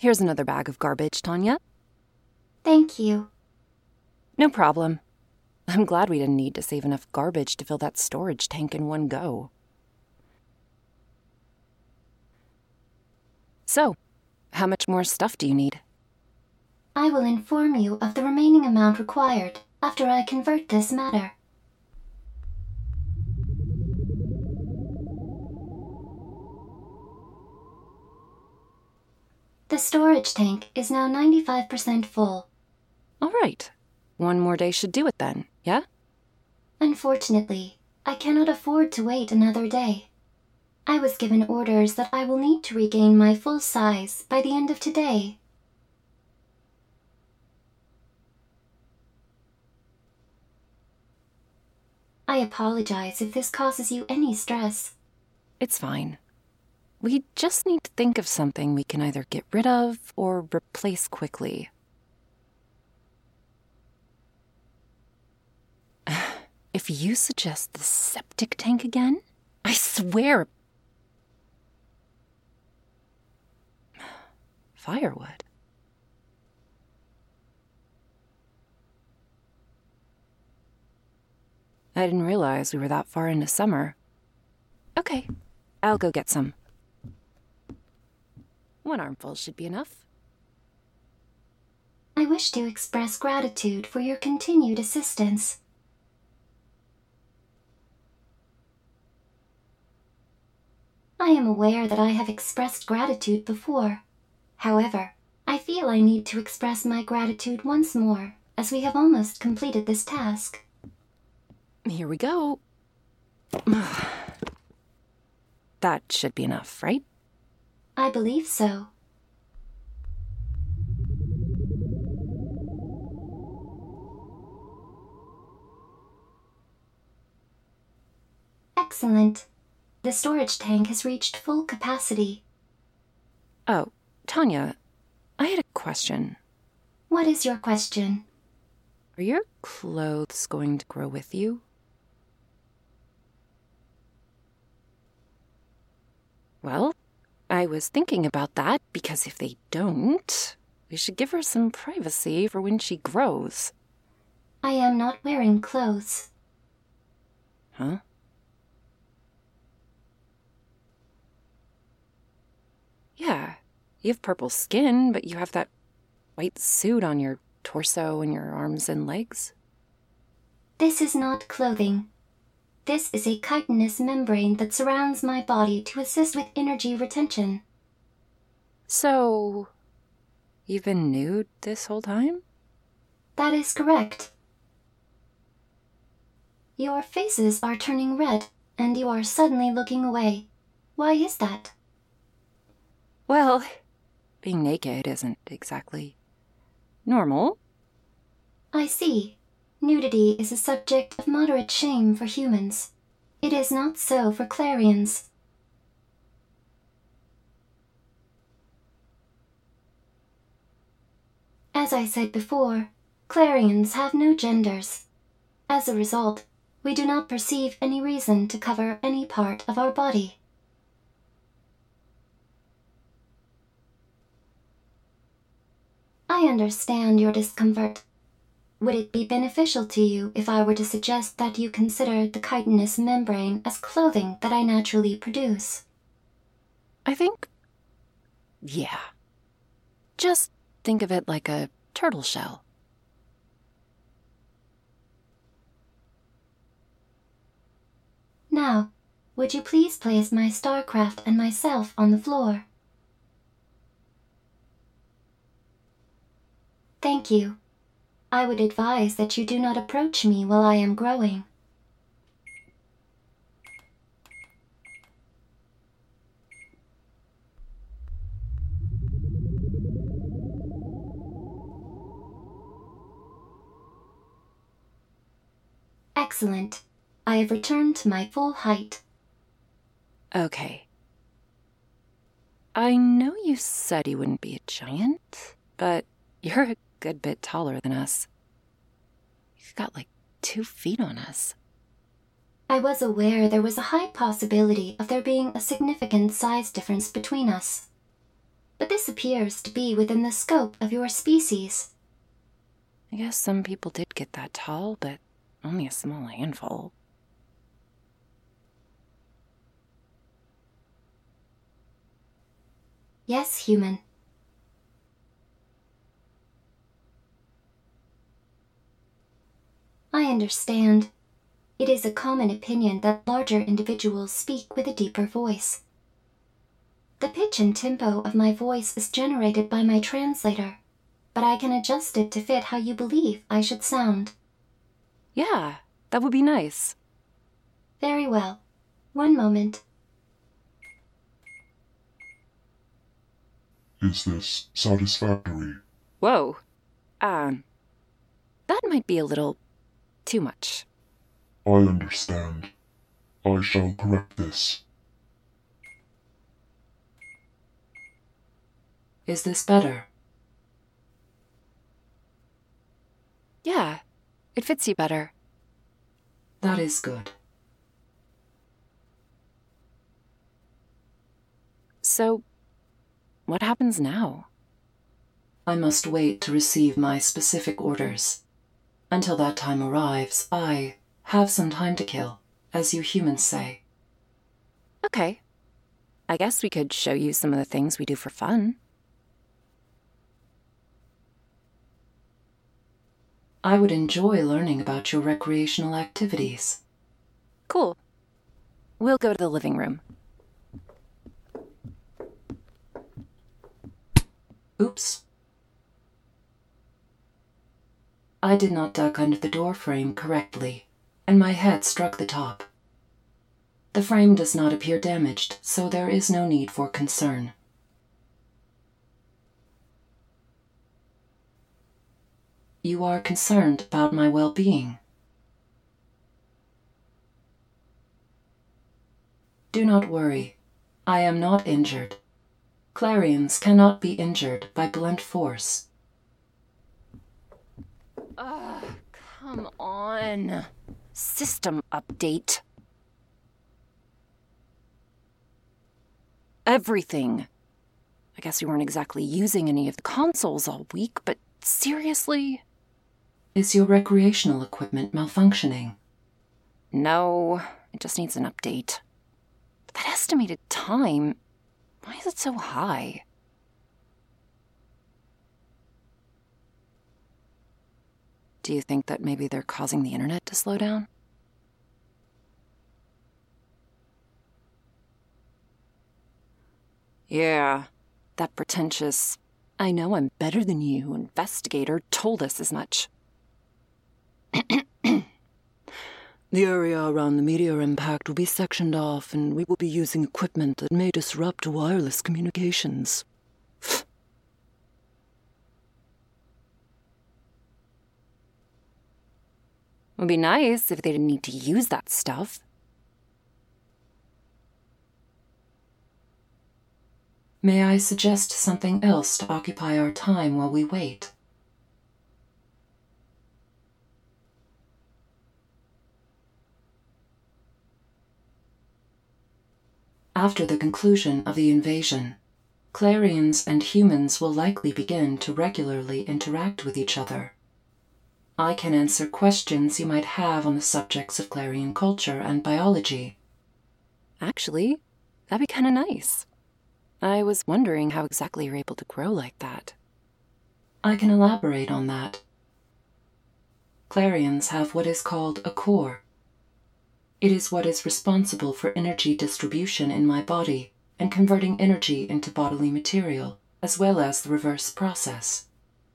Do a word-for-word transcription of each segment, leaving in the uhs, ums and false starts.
Here's another bag of garbage, Tanya. Thank you. No problem. I'm glad we didn't need to save enough garbage to fill that storage tank in one go. So, how much more stuff do you need? I will inform you of the remaining amount required after I convert this matter. The storage tank is now ninety-five percent full. All right. One more day should do it then, yeah? Unfortunately, I cannot afford to wait another day. I was given orders that I will need to regain my full size by the end of today. I apologize if this causes you any stress. It's fine. We just need to think of something we can either get rid of or replace quickly. If you suggest the septic tank again, I swear... Firewood. I didn't realize we were that far into summer. Okay, I'll go get some. One armful should be enough. I wish to express gratitude for your continued assistance. I am aware that I have expressed gratitude before. However, I feel I need to express my gratitude once more, as we have almost completed this task. Here we go. That should be enough, right? I believe so. Excellent. The storage tank has reached full capacity. Oh, Tanya, I had a question. What is your question? Are your clothes going to grow with you? Well, I was thinking about that because if they don't, we should give her some privacy for when she grows. I am not wearing clothes. Huh? Yeah, you have purple skin, but you have that white suit on your torso and your arms and legs. This is not clothing. This is a chitinous membrane that surrounds my body to assist with energy retention. So, you've been nude this whole time? That is correct. Your faces are turning red, and you are suddenly looking away. Why is that? Well, being naked isn't exactly normal. I see. Nudity is a subject of moderate shame for humans. It is not so for Clarions. As I said before, Clarions have no genders. As a result, we do not perceive any reason to cover any part of our body. I understand your discomfort. Would it be beneficial to you if I were to suggest that you consider the chitinous membrane as clothing that I naturally produce? I think... yeah. Just think of it like a turtle shell. Now, would you please place my StarCraft and myself on the floor? Thank you. I would advise that you do not approach me while I am growing. Excellent. I have returned to my full height. Okay. I know you said you wouldn't be a giant, but you're a good bit taller than us. You've got like two feet on us. I was aware there was a high possibility of there being a significant size difference between us. but this appears to be within the scope of your species. I guess some people did get that tall, but only a small handful. Yes, human. I understand. It is a common opinion that larger individuals speak with a deeper voice. The pitch and tempo of my voice is generated by my translator, but I can adjust it to fit how you believe I should sound. Yeah, that would be nice. Very well. One moment. Is this satisfactory? Whoa. Um, that might be a little too much. I understand. I shall correct this. Is this better? Yeah, it fits you better. That is good. So, what happens now? I must wait to receive my specific orders. Until that time arrives, I have some time to kill, as you humans say. Okay. I guess we could show you some of the things we do for fun. I would enjoy learning about your recreational activities. Cool. We'll go to the living room. Oops. I did not duck under the door frame correctly, and my head struck the top. The frame does not appear damaged, so there is no need for concern. You are concerned about my well-being. Do not worry. I am not injured. Clarions cannot be injured by blunt force. Ugh, come on. System update. Everything. I guess we weren't exactly using any of the consoles all week, but seriously? Is your recreational equipment malfunctioning? No, it just needs an update. But that estimated time, why is it so high? Do you think that maybe they're causing the internet to slow down? Yeah, that pretentious, I know I'm better than you investigator told us as much. The area around the meteor impact will be sectioned off, and we will be using equipment that may disrupt wireless communications. Would be nice if they didn't need to use that stuff. May I suggest something else to occupy our time while we wait? After the conclusion of the invasion, Clarions and humans will likely begin to regularly interact with each other. I can answer questions you might have on the subjects of Clarion culture and biology. Actually, that'd be kind of nice. I was wondering how exactly you're able to grow like that. I can elaborate on that. Clarions have what is called a core. It is what is responsible for energy distribution in my body and converting energy into bodily material, as well as the reverse process.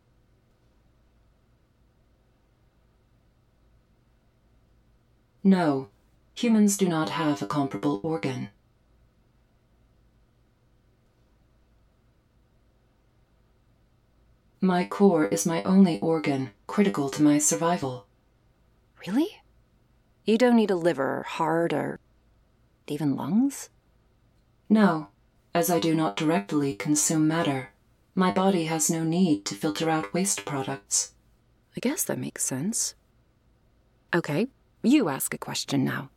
No, humans do not have a comparable organ. My core is my only organ critical to my survival. Really? You don't need a liver, heart, or even lungs? No, as I do not directly consume matter. My body has no need to filter out waste products. I guess that makes sense. Okay, you ask a question now.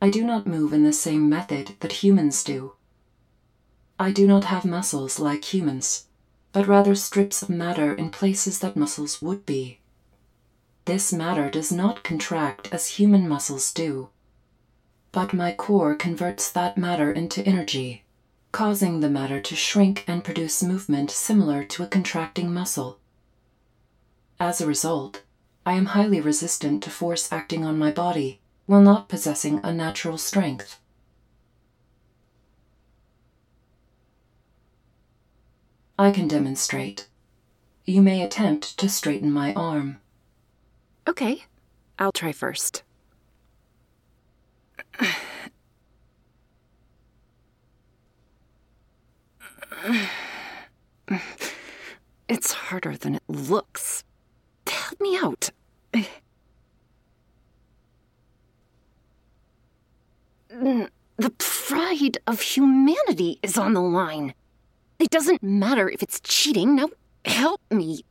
I do not move in the same method that humans do. I do not have muscles like humans, but rather strips of matter in places that muscles would be. This matter does not contract as human muscles do, but my core converts that matter into energy, causing the matter to shrink and produce movement similar to a contracting muscle. As a result, I am highly resistant to force acting on my body while not possessing a natural strength. I can demonstrate. You may attempt to straighten my arm. Okay, I'll try first. It's harder than it looks. Help me out. The pride of humanity is on the line. It doesn't matter if it's cheating. Now help me.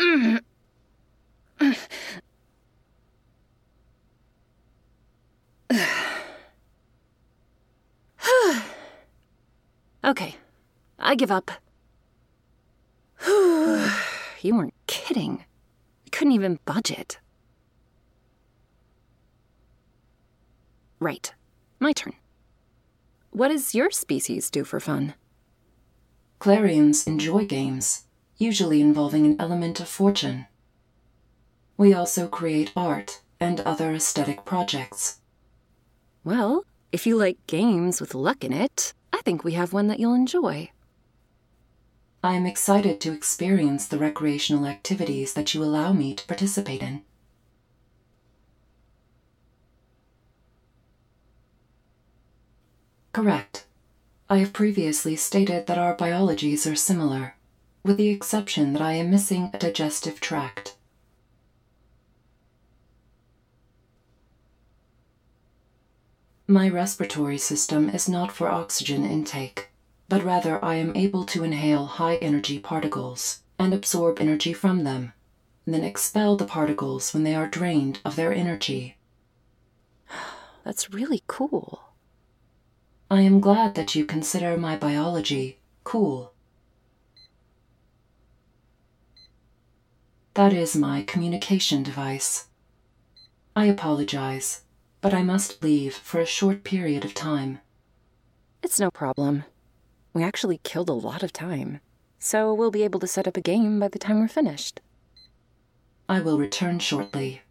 Okay, I give up. You weren't kidding. I couldn't even budget. Right, my turn. What does your species do for fun? Clarions enjoy games, usually involving an element of fortune. We also create art and other aesthetic projects. Well, if you like games with luck in it, I think we have one that you'll enjoy. I am excited to experience the recreational activities that you allow me to participate in. Correct. I have previously stated that our biologies are similar, with the exception that I am missing a digestive tract. My respiratory system is not for oxygen intake, but rather I am able to inhale high-energy particles and absorb energy from them, and then expel the particles when they are drained of their energy. That's really cool. I am glad that you consider my biology cool. That is my communication device. I apologize, but I must leave for a short period of time. It's no problem. We actually killed a lot of time, so we'll be able to set up a game by the time we're finished. I will return shortly.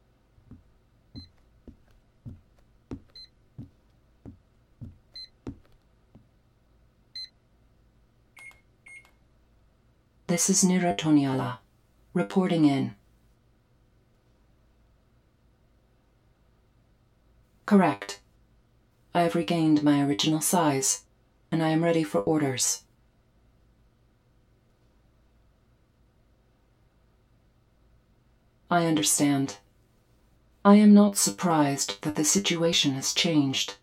This is Nira Toniala, reporting in. Correct. I have regained my original size, and I am ready for orders. I understand. I am not surprised that the situation has changed.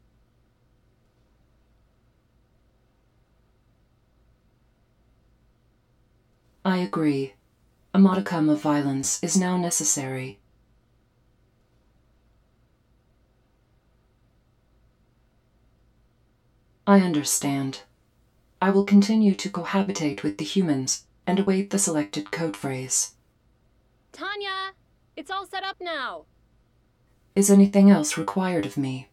I agree. A modicum of violence is now necessary. I understand. I will continue to cohabitate with the humans and await the selected code phrase. Tanya, it's all set up now. Is anything else required of me?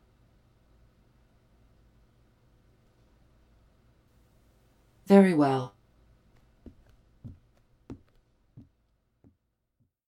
Very well.